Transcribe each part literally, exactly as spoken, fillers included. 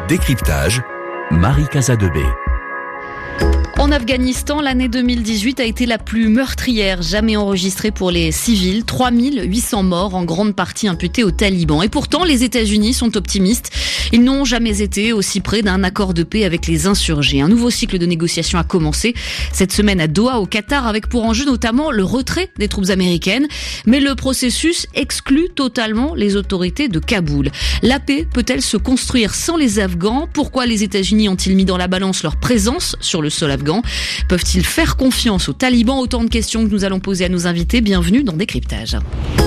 Décryptage, Marie Casadebé. En Afghanistan, l'année deux mille dix-huit a été la plus meurtrière jamais enregistrée pour les civils. trois mille huit cents morts, en grande partie imputés aux talibans. Et pourtant, les États-Unis sont optimistes. Ils n'ont jamais été aussi près d'un accord de paix avec les insurgés. Un nouveau cycle de négociations a commencé cette semaine à Doha, au Qatar, avec pour enjeu notamment le retrait des troupes américaines. Mais le processus exclut totalement les autorités de Kaboul. La paix peut-elle se construire sans les Afghans ? Pourquoi les États-Unis ont-ils mis dans la balance leur présence sur le sol afghan ? Peuvent-ils faire confiance aux talibans ? Autant de questions que nous allons poser à nos invités. Bienvenue dans Décryptage.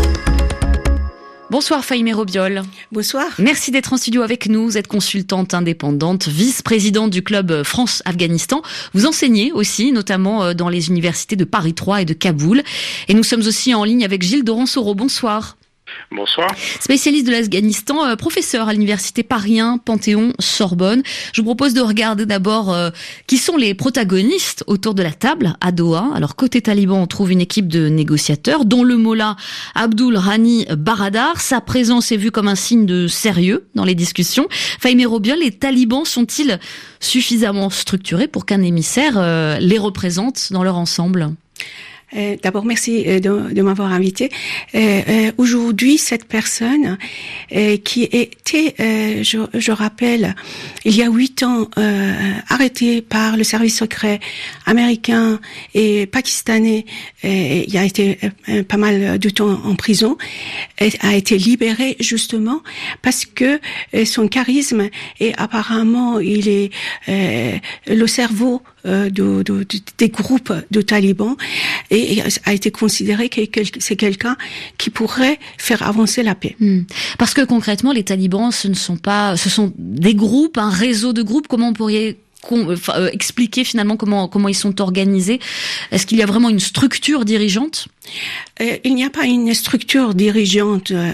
Bonsoir Fahimeh Robiol. Bonsoir. Merci d'être en studio avec nous. Vous êtes consultante indépendante, vice-présidente du club France-Afghanistan. Vous enseignez aussi, notamment dans les universités de Paris trois et de Kaboul. Et nous sommes aussi en ligne avec Gilles Doran-Soro. Bonsoir. Bonsoir. Spécialiste de l'Afghanistan, euh, professeur à l'université Paris un, Panthéon-Sorbonne. Je vous propose de regarder d'abord euh, qui sont les protagonistes autour de la table à Doha. Alors côté taliban, on trouve une équipe de négociateurs, dont le mollah Abdul Ghani Baradar. Sa présence est vue comme un signe de sérieux dans les discussions. Fahimeh Robiol, les talibans sont-ils suffisamment structurés pour qu'un émissaire euh, les représente dans leur ensemble ? Euh, d'abord, merci euh, de, de m'avoir invité. Euh, euh, aujourd'hui, cette personne euh, qui était, euh, je, je rappelle, il y a huit ans, euh, arrêtée par le service secret américain et pakistanais, euh, il a été euh, pas mal de temps en prison, euh, a été libérée justement parce que euh, son charisme et apparemment il est euh, le cerveau euh, de, de, de, des groupes de talibans et et a été considéré que c'est quelqu'un qui pourrait faire avancer la paix. Mmh. Parce que concrètement, les talibans, ce ne sont pas, ce sont des groupes, un réseau de groupes. Comment on pourrait enfin, euh, expliquer finalement comment comment ils sont organisés ? Est-ce qu'il y a vraiment une structure dirigeante ? Euh, il n'y a pas une structure dirigeante euh,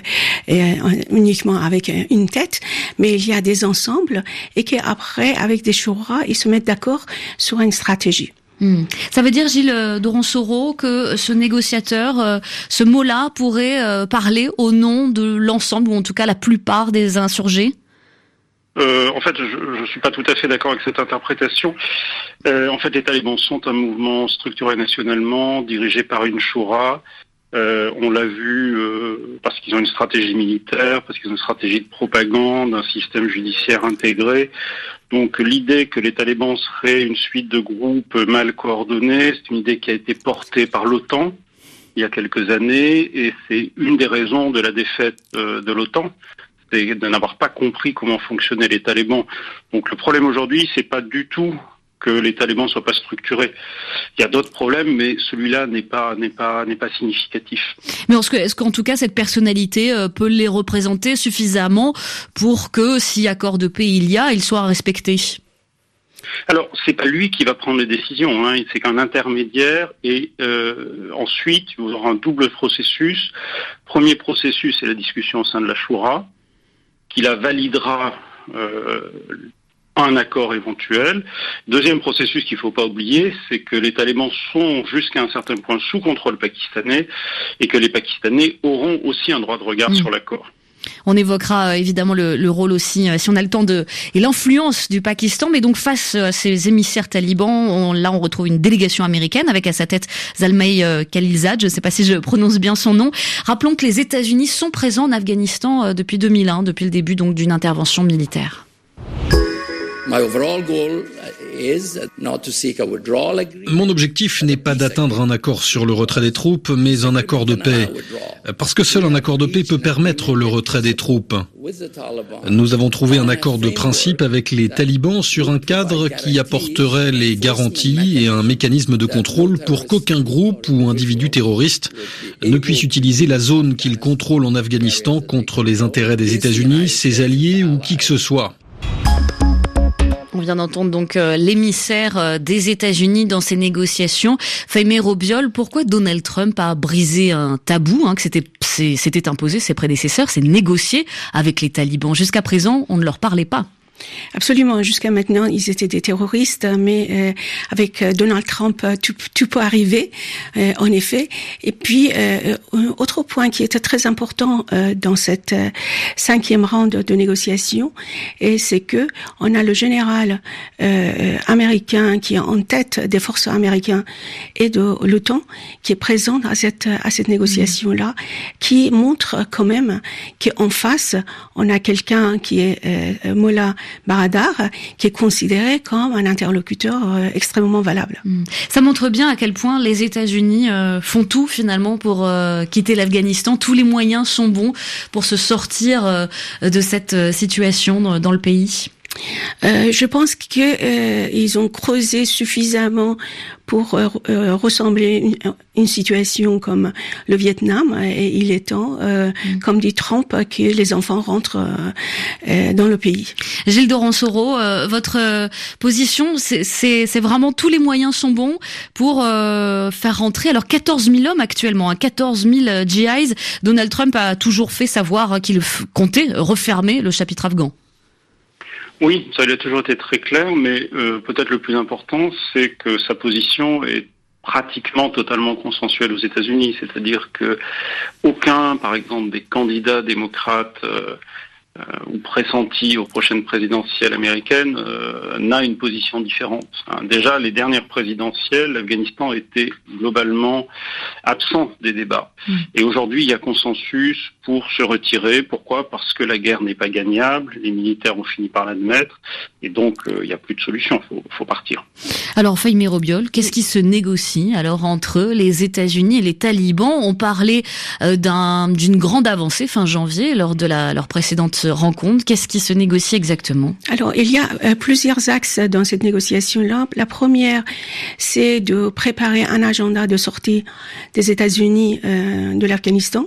euh, uniquement avec une tête, mais il y a des ensembles et qu'après, avec des shura, ils se mettent d'accord sur une stratégie. Hmm. Ça veut dire, Gilles Doran-Soro, que ce négociateur, euh, ce mot-là, pourrait euh, parler au nom de l'ensemble, ou en tout cas la plupart des insurgés ? Euh, en fait, je ne suis pas tout à fait d'accord avec cette interprétation. Euh, en fait, les talibans sont un mouvement structuré nationalement, dirigé par une choura. Euh, on l'a vu euh, parce qu'ils ont une stratégie militaire, parce qu'ils ont une stratégie de propagande, un système judiciaire intégré. Donc l'idée que les talibans seraient une suite de groupes mal coordonnés, c'est une idée qui a été portée par l'OTAN il y a quelques années, et c'est une des raisons de la défaite euh, de l'OTAN, c'est de n'avoir pas compris comment fonctionnaient les talibans. Donc le problème aujourd'hui, c'est pas du tout que les talibans soient pas structurés. Il y a d'autres problèmes, mais celui-là n'est pas n'est pas n'est pas significatif. Mais est-ce que est-ce qu'en tout cas cette personnalité euh, peut les représenter suffisamment pour que, si accord de paix il y a, il soit respecté ? Alors, c'est pas lui qui va prendre les décisions, hein. C'est qu'un intermédiaire, et euh, ensuite il y aura un double processus. Premier processus, c'est la discussion au sein de la Choura, qui la validera euh, un accord éventuel. Deuxième processus qu'il ne faut pas oublier, c'est que les talibans sont jusqu'à un certain point sous contrôle pakistanais et que les Pakistanais auront aussi un droit de regard mmh. sur l'accord. On évoquera euh, évidemment le, le rôle aussi, euh, si on a le temps, de et l'influence du Pakistan. Mais donc face à ces émissaires talibans, on, là on retrouve une délégation américaine avec à sa tête Zalmay euh, Khalilzad. Je ne sais pas si je prononce bien son nom. Rappelons que les États-Unis sont présents en Afghanistan euh, depuis deux mille un, depuis le début donc d'une intervention militaire. Mon objectif n'est pas d'atteindre un accord sur le retrait des troupes, mais un accord de paix. Parce que seul un accord de paix peut permettre le retrait des troupes. Nous avons trouvé un accord de principe avec les talibans sur un cadre qui apporterait les garanties et un mécanisme de contrôle pour qu'aucun groupe ou individu terroriste ne puisse utiliser la zone qu'il contrôle en Afghanistan contre les intérêts des États-Unis, ses alliés ou qui que ce soit. On vient d'entendre donc euh, l'émissaire euh, des États-Unis dans ces négociations. Fahimeh Robiol, pourquoi Donald Trump a brisé un tabou hein, que c'était, c'est, c'était imposé ses prédécesseurs, c'est négocier avec les talibans. Jusqu'à présent, on ne leur parlait pas. Absolument. Jusqu'à maintenant, ils étaient des terroristes, mais euh, avec Donald Trump, tout, tout peut arriver, euh, en effet. Et puis, euh, un autre point qui était très important euh, dans cette euh, cinquième ronde de négociations, et c'est que on a le général euh, américain qui est en tête des forces américaines et de l'OTAN, qui est présent à cette à cette négociation-là, qui montre quand même qu'en face, on a quelqu'un qui est euh, Mollah Baradar, qui est considéré comme un interlocuteur euh, extrêmement valable. Ça montre bien à quel point les États-Unis euh, font tout finalement pour euh, quitter l'Afghanistan. Tous les moyens sont bons pour se sortir euh, de cette situation dans, dans le pays. Euh, je pense que euh, ils ont creusé suffisamment pour euh, euh, ressembler une, une situation comme le Vietnam, et il est temps, euh, mmh. comme dit Trump, que les enfants rentrent euh, euh, dans le pays. Gilles Doran-Soro, euh, votre euh, position, c'est, c'est, c'est vraiment tous les moyens sont bons pour euh, faire rentrer. Alors quatorze mille hommes actuellement, hein, quatorze mille G Is. Donald Trump a toujours fait savoir qu'il f- comptait refermer le chapitre afghan. Oui, ça a toujours été très clair, mais euh, peut-être le plus important, c'est que sa position est pratiquement totalement consensuelle aux États-Unis. C'est-à-dire que aucun, par exemple, des candidats démocrates euh, euh, ou pressentis aux prochaines présidentielles américaines euh, n'a une position différente. Hein. Déjà, les dernières présidentielles, l'Afghanistan était globalement absent des débats. Mmh. Et aujourd'hui, il y a consensus pour se retirer. Pourquoi ? Parce que la guerre n'est pas gagnable, les militaires ont fini par l'admettre, et donc euh, il n'y a plus de solution, il faut, faut partir. Alors Fahimé Robiol, qu'est-ce qui se négocie alors entre les États-Unis et les talibans ? On parlait euh, d'un, d'une grande avancée fin janvier lors de la, leur précédente rencontre. Qu'est-ce qui se négocie exactement ? Alors il y a euh, plusieurs axes dans cette négociation-là. La première, c'est de préparer un agenda de sortie des États-Unis euh, de l'Afghanistan.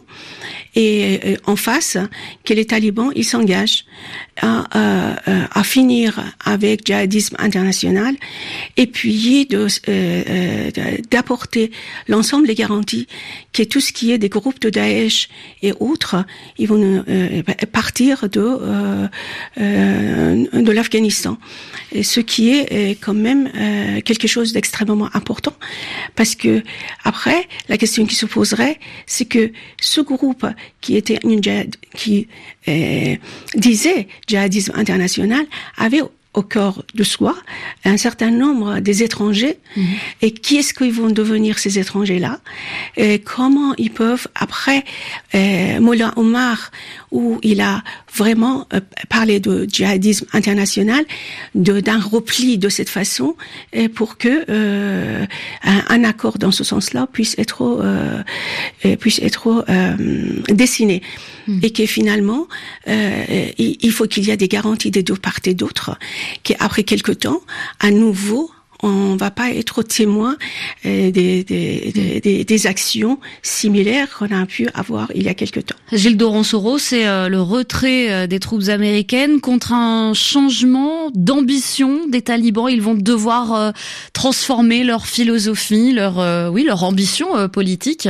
Et en face, que les talibans, ils s'engagent à, à, à finir avec le djihadisme international et puis de, euh, d'apporter l'ensemble des garanties que tout ce qui est des groupes de Daesh et autres, ils vont euh, partir de, euh, euh, de l'Afghanistan. Et ce qui est quand même euh, quelque chose d'extrêmement important, parce que après, la question qui se poserait, c'est que ce groupe qui était une qui euh, disait djihadisme international avait au cœur de soi un certain nombre des étrangers. Mmh. Et qui est-ce qu'ils vont devenir ces étrangers-là, et comment ils peuvent après euh, Mollah Omar, où il a vraiment euh, parlé de djihadisme international, de, d'un repli de cette façon, et pour que euh, un, un accord dans ce sens-là puisse être euh, puisse être euh, dessiné. Mmh. Et que finalement euh, il, il faut qu'il y ait des garanties des deux parts et d'autres, qu'après quelque temps, à nouveau, on va pas être témoin euh, des, des, des, des, des actions similaires qu'on a pu avoir il y a quelque temps. Gilles Doran-Soro, c'est euh, le retrait euh, des troupes américaines contre un changement d'ambition des talibans. Ils vont devoir euh, transformer leur philosophie, leur, euh, oui, leur ambition euh, politique.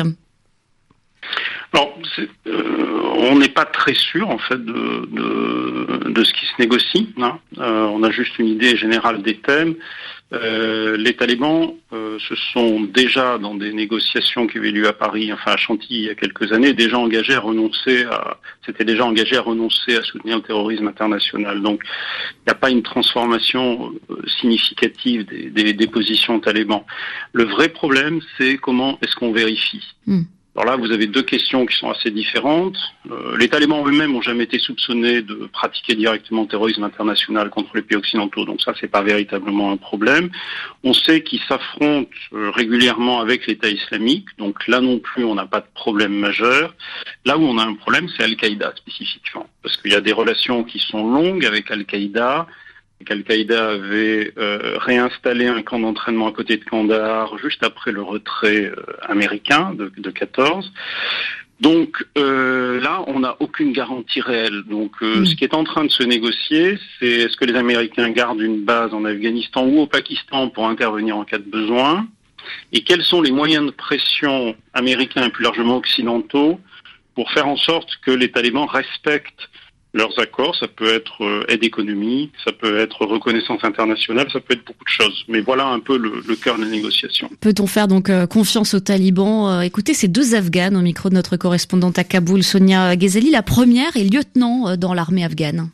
Alors, c'est, euh, on n'est pas très sûr en fait de, de, de ce qui se négocie. Hein. Euh, on a juste une idée générale des thèmes. Euh, les talibans euh, se sont déjà, dans des négociations qui avaient lieu à Paris, enfin à Chantilly il y a quelques années, déjà engagés à renoncer à, s'étaient déjà engagés à renoncer à soutenir le terrorisme international. Donc, il n'y a pas une transformation euh, significative des, des, des positions talibans. Le vrai problème, c'est comment est-ce qu'on vérifie. Mmh. Alors là, vous avez deux questions qui sont assez différentes. Euh, les talibans eux-mêmes n'ont jamais été soupçonnés de pratiquer directement le terrorisme international contre les pays occidentaux, donc ça, c'est pas véritablement un problème. On sait qu'ils s'affrontent euh, régulièrement avec l'État islamique, donc là non plus, on n'a pas de problème majeur. Là où on a un problème, c'est Al-Qaïda spécifiquement, parce qu'il y a des relations qui sont longues avec Al-Qaïda. Al-Qaïda avait euh, réinstallé un camp d'entraînement à côté de Kandahar juste après le retrait euh, américain de, de quatorze. Donc euh, là, on n'a aucune garantie réelle. Donc euh, mmh. ce qui est en train de se négocier, c'est est-ce que les Américains gardent une base en Afghanistan ou au Pakistan pour intervenir en cas de besoin, et quels sont les moyens de pression américains et plus largement occidentaux pour faire en sorte que les talibans respectent leurs accords. Ça peut être euh, aide économique, ça peut être reconnaissance internationale, ça peut être beaucoup de choses. Mais voilà un peu le, le cœur de la négociation. Peut-on faire donc euh, confiance aux talibans ? euh, Écoutez ces deux Afghanes au micro de notre correspondante à Kaboul, Sonia Ghezali. La première est lieutenant euh, dans l'armée afghane.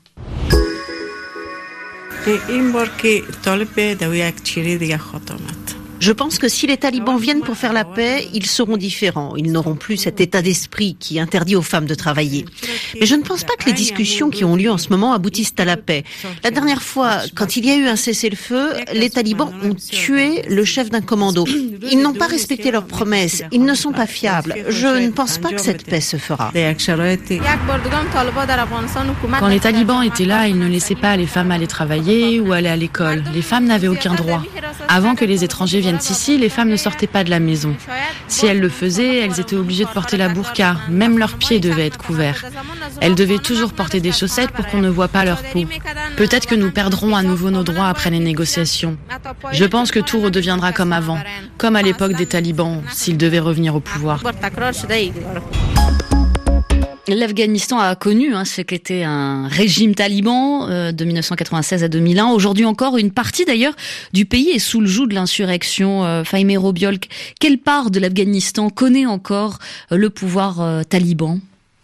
Je pense que si les talibans viennent pour faire la paix, ils seront différents. Ils n'auront plus cet état d'esprit qui interdit aux femmes de travailler. Mais je ne pense pas que les discussions qui ont lieu en ce moment aboutissent à la paix. La dernière fois, quand il y a eu un cessez-le-feu, les talibans ont tué le chef d'un commando. Ils n'ont pas respecté leurs promesses. Ils ne sont pas fiables. Je ne pense pas que cette paix se fera. Quand les talibans étaient là, ils ne laissaient pas les femmes aller travailler ou aller à l'école. Les femmes n'avaient aucun droit. Avant que les étrangers viennent ici, les femmes ne sortaient pas de la maison. Si elles le faisaient, elles étaient obligées de porter la burqa. Même leurs pieds devaient être couverts. Elles devaient toujours porter des chaussettes pour qu'on ne voit pas leur peau. Peut-être que nous perdrons à nouveau nos droits après les négociations. Je pense que tout redeviendra comme avant, comme à l'époque des talibans, s'ils devaient revenir au pouvoir. L'Afghanistan a connu hein, ce qu'était un régime taliban euh, de dix-neuf cent quatre-vingt-seize à deux mille un. Aujourd'hui encore, une partie d'ailleurs du pays est sous le joug de l'insurrection. Euh, Fahimeh Robiol, quelle part de l'Afghanistan connaît encore euh, le pouvoir euh, taliban ?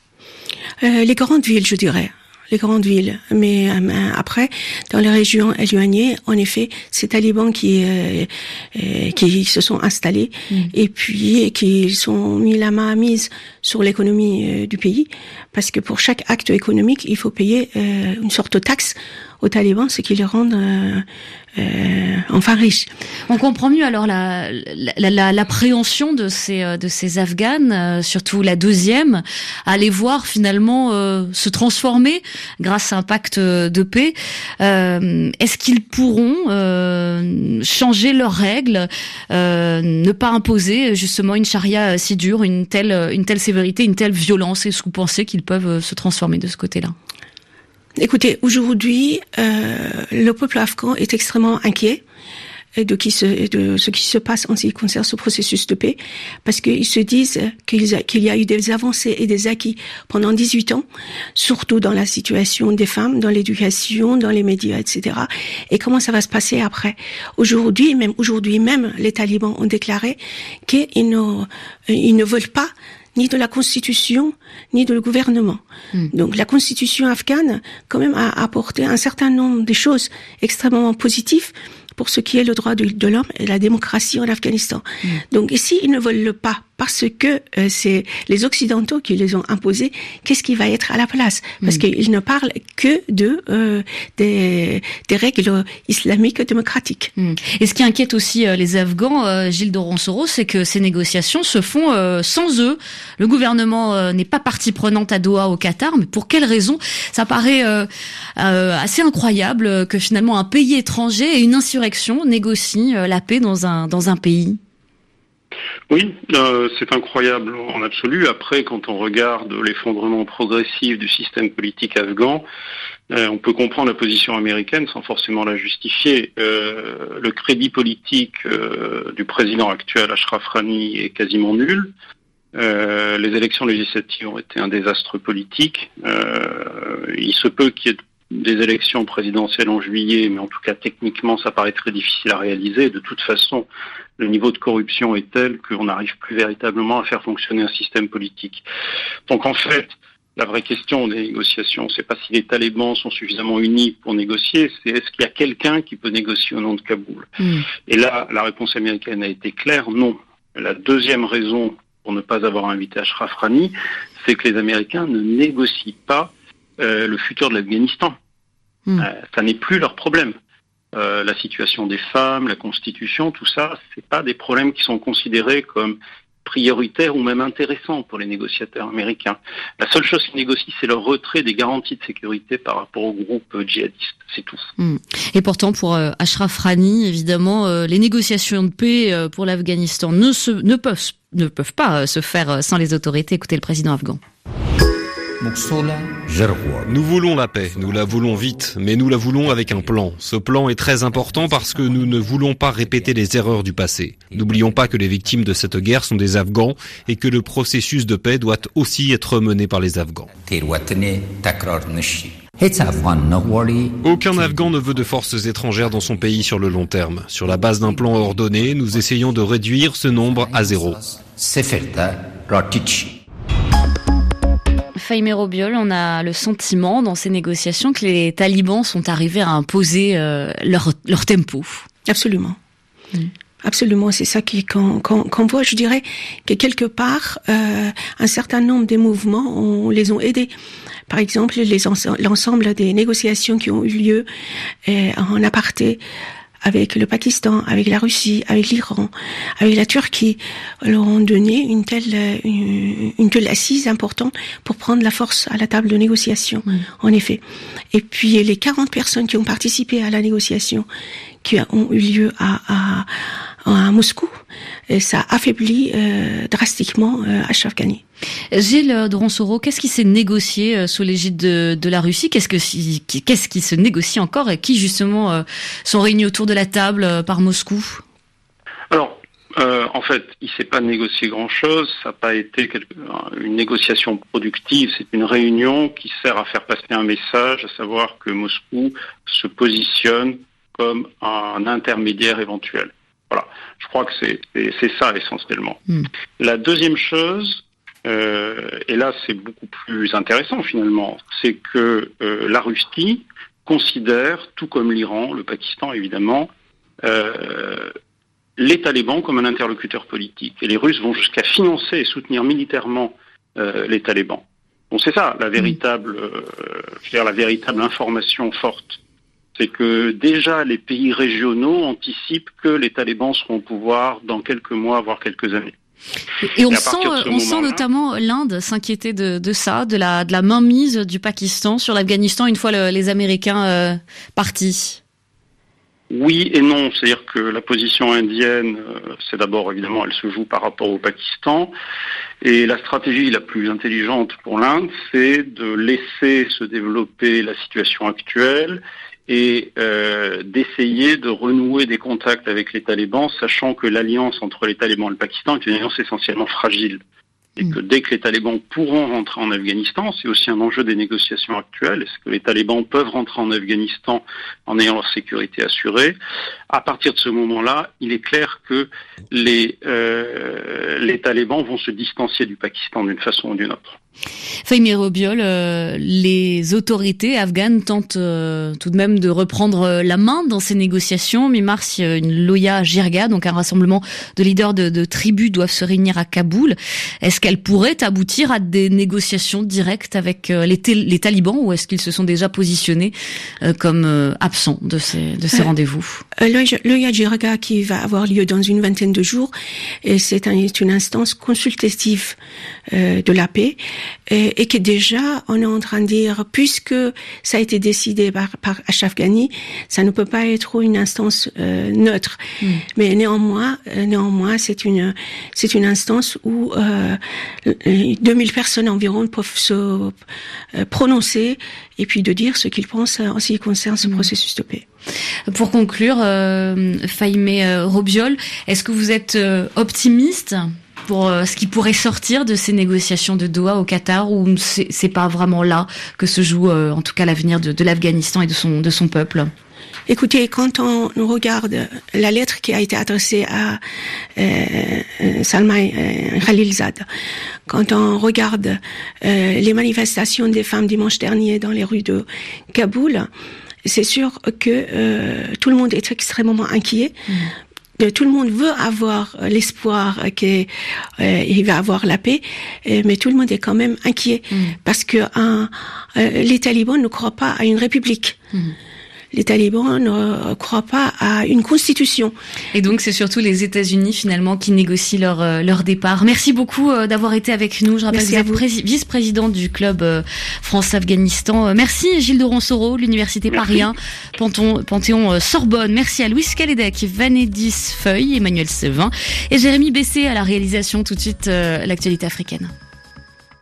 euh, Les grandes villes, je dirais. Les grandes villes, mais euh, après, dans les régions éloignées, en effet, ces talibans qui euh, euh, qui se sont installés mmh. et puis qui sont mis la main mise sur l'économie euh, du pays, parce que pour chaque acte économique, il faut payer euh, une sorte de taxe aux talibans, ce qui les rend euh, euh, enfin riches. On comprend mieux alors la, la, la, l'appréhension de ces de ces Afghanes, euh, surtout la deuxième, à les voir finalement euh, se transformer grâce à un pacte de paix. Euh, est-ce qu'ils pourront euh, changer leurs règles, euh, ne pas imposer justement une charia si dure, une telle une telle sévérité, une telle violence ? Est-ce que vous pensez qu'ils peuvent se transformer de ce côté-là ? Écoutez, aujourd'hui, euh, le peuple afghan est extrêmement inquiet de, qui se, de ce qui se passe en ce qui concerne ce processus de paix, parce qu'ils se disent qu'il, a, qu'il y a eu des avancées et des acquis pendant dix-huit ans, surtout dans la situation des femmes, dans l'éducation, dans les médias, et cetera. Et comment ça va se passer après ? Aujourd'hui, même aujourd'hui même, les talibans ont déclaré qu'ils ne, ils ne veulent pas ni de la Constitution, ni de le gouvernement. Mmh. Donc la Constitution afghane, quand même, a apporté un certain nombre de choses extrêmement positives pour ce qui est le droit de, de l'homme et la démocratie en Afghanistan. Mmh. Donc ici, ils ne veulent le pas parce que euh, c'est les Occidentaux qui les ont imposés. Qu'est-ce qui va être à la place ? Parce mmh. qu'ils ne parlent que de euh, des, des règles islamiques démocratiques. Mmh. Et ce qui inquiète aussi euh, les Afghans, euh, Gilles Doron-Soro, c'est que ces négociations se font euh, sans eux. Le gouvernement euh, n'est pas partie prenante à Doha au Qatar, mais pour quelle raison ? Ça paraît euh, euh, assez incroyable que finalement un pays étranger et une insurrection négocient euh, la paix dans un dans un pays. Oui, euh, c'est incroyable en absolu. Après, quand on regarde l'effondrement progressif du système politique afghan, euh, on peut comprendre la position américaine sans forcément la justifier. Euh, le crédit politique euh, du président actuel, Ashraf Ghani, est quasiment nul. Euh, les élections législatives ont été un désastre politique. Euh, il se peut qu'il y ait des élections présidentielles en juillet, mais en tout cas techniquement ça paraît très difficile à réaliser. De toute façon, le niveau de corruption est tel qu'on n'arrive plus véritablement à faire fonctionner un système politique. Donc en fait, la vraie question des négociations, c'est pas si les talibans sont suffisamment unis pour négocier, c'est est-ce qu'il y a quelqu'un qui peut négocier au nom de Kaboul ? Mmh. Et là, la réponse américaine a été claire, non. La deuxième raison pour ne pas avoir invité Ashraf Ghani, c'est que les Américains ne négocient pas euh, le futur de l'Afghanistan. Mmh. Euh, ça n'est plus leur problème. Euh, la situation des femmes, la constitution, tout ça, c'est pas des problèmes qui sont considérés comme prioritaires ou même intéressants pour les négociateurs américains. La seule chose qu'ils négocient, c'est le retrait des garanties de sécurité par rapport aux groupes djihadistes. C'est tout. Mmh. Et pourtant, pour euh, Ashraf Ghani, évidemment, euh, les négociations de paix euh, pour l'Afghanistan ne, se, ne, peuvent, ne peuvent pas euh, se faire sans les autorités. Écoutez le président afghan. Nous voulons la paix, nous la voulons vite, mais nous la voulons avec un plan. Ce plan est très important parce que nous ne voulons pas répéter les erreurs du passé. N'oublions pas que les victimes de cette guerre sont des Afghans et que le processus de paix doit aussi être mené par les Afghans. Aucun Afghan ne veut de forces étrangères dans son pays sur le long terme. Sur la base d'un plan ordonné, nous essayons de réduire ce nombre à zéro. Fahimé Robiol, on a le sentiment dans ces négociations que les talibans sont arrivés à imposer euh, leur, leur tempo. Absolument. Mmh. Absolument, c'est ça qui, qu'on, qu'on, qu'on voit. Je dirais que quelque part, euh, un certain nombre des mouvements, on les ont aidés. Par exemple, les, l'ensemble des négociations qui ont eu lieu euh, en aparté avec le Pakistan, avec la Russie, avec l'Iran, avec la Turquie, leur ont donné une telle, une, une telle assise importante pour prendre la force à la table de négociation, mmh. en effet. Et puis, les quarante personnes qui ont participé à la négociation, qui ont eu lieu à, à, à Moscou, et ça affaiblit euh, drastiquement euh, Ashraf Ghani. Gilles Doronsoro, qu'est-ce qui s'est négocié euh, sous l'égide de, de la Russie ? Qu'est-ce que qu'est-ce qui se négocie encore et qui justement euh, sont réunis autour de la table euh, par Moscou ? Alors, euh, en fait, il s'est pas négocié grand-chose. Ça n'a pas été quelque, une négociation productive. C'est une réunion qui sert à faire passer un message, à savoir que Moscou se positionne comme un intermédiaire éventuel. Voilà, je crois que c'est, c'est, c'est ça essentiellement. Mmh. La deuxième chose, euh, et là c'est beaucoup plus intéressant finalement, c'est que euh, la Russie considère, tout comme l'Iran, le Pakistan évidemment, euh, les talibans comme un interlocuteur politique. Et les Russes vont jusqu'à financer et soutenir militairement euh, les talibans. Bon, c'est ça la véritable, euh, je veux dire, la véritable information forte. C'est que déjà les pays régionaux anticipent que les talibans seront au pouvoir dans quelques mois, voire quelques années. Et, et on sent, on sent notamment l'Inde s'inquiéter de, de ça, de la, de la mainmise du Pakistan sur l'Afghanistan une fois le, les Américains euh, partis. Oui et non, c'est-à-dire que la position indienne, euh, c'est d'abord évidemment, elle se joue par rapport au Pakistan, et la stratégie la plus intelligente pour l'Inde, c'est de laisser se développer la situation actuelle et euh, d'essayer de renouer des contacts avec les talibans, sachant que l'alliance entre les talibans et le Pakistan est une alliance essentiellement fragile. Et mmh. que dès que les talibans pourront rentrer en Afghanistan, c'est aussi un enjeu des négociations actuelles, est-ce que les talibans peuvent rentrer en Afghanistan en ayant leur sécurité assurée ? À partir de ce moment-là, il est clair que les, euh, les talibans vont se distancier du Pakistan d'une façon ou d'une autre. Fahimé Robiol, euh, les autorités afghanes tentent euh, tout de même de reprendre la main dans ces négociations. Mi-mars, une Loya Jirga, donc un rassemblement de leaders de, de tribus, doivent se réunir à Kaboul. Est-ce qu'elles pourraient aboutir à des négociations directes avec euh, les, t- les talibans, ou est-ce qu'ils se sont déjà positionnés euh, comme euh, absents de ces, de ces euh, rendez-vous ? euh, Loya Jirga, qui va avoir lieu dans une vingtaine de jours, et c'est un, une instance consultative euh, de la paix. Et, et que déjà, on est en train de dire, puisque ça a été décidé par, par Ashraf Ghani, ça ne peut pas être une instance euh, neutre. Mm. Mais néanmoins, néanmoins, c'est une, c'est une instance où euh, deux mille personnes environ peuvent se euh, prononcer et puis de dire ce qu'ils pensent en ce qui concerne ce mm. processus de paix. Pour conclure, euh, Fahimé euh, Robiol, est-ce que vous êtes euh, optimiste pour ce qui pourrait sortir de ces négociations de Doha au Qatar, ou c'est, c'est pas vraiment là que se joue, euh, en tout cas, l'avenir de, de l'Afghanistan et de son, de son peuple ? Écoutez, quand on regarde la lettre qui a été adressée à euh, Salma euh, Khalilzad, quand on regarde euh, les manifestations des femmes dimanche dernier dans les rues de Kaboul, c'est sûr que euh, tout le monde est extrêmement inquiet. Mmh. Tout le monde veut avoir l'espoir qu'il euh, va avoir la paix, mais tout le monde est quand même inquiet mmh. parce que un, euh, les talibans ne croient pas à une république. Mmh. Les talibans ne croient pas à une constitution. Et donc, c'est surtout les États-Unis, finalement, qui négocient leur, euh, leur départ. Merci beaucoup euh, d'avoir été avec nous. Je rappelle que vous êtes pré- vice-président du club euh, France-Afghanistan. Euh, merci, Gilles Doronsoro, l'Université Paris un, Panthéon, Panthéon euh, Sorbonne. Merci à Louis Calédec, Vanedis Feuille, Emmanuel Sevin et Jérémy Bessé à la réalisation. Tout de suite, euh, l'actualité africaine.